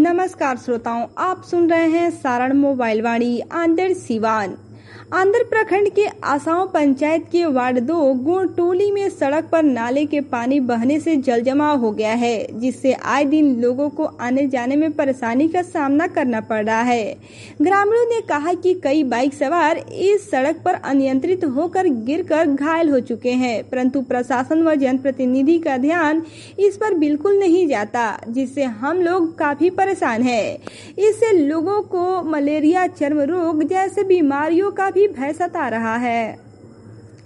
नमस्कार श्रोताओं, आप सुन रहे हैं सारण मोबाइल वाणी आंदर सिवान। आंदर प्रखंड के आसाओं पंचायत के वार्ड 2 गुण टोली में सड़क पर नाले के पानी बहने से जल जमाव हो गया है, जिससे आए दिन लोगों को आने जाने में परेशानी का सामना करना पड़ रहा है। ग्रामीणों ने कहा कि कई बाइक सवार इस सड़क पर अनियंत्रित होकर गिरकर घायल हो चुके हैं, परंतु प्रशासन व जनप्रतिनिधि का ध्यान इस पर बिल्कुल नहीं जाता, जिससे हम लोग काफी परेशान हैं। इससे लोगों को मलेरिया, चर्म रोग जैसे बीमारियों का भी भय सता रहा है।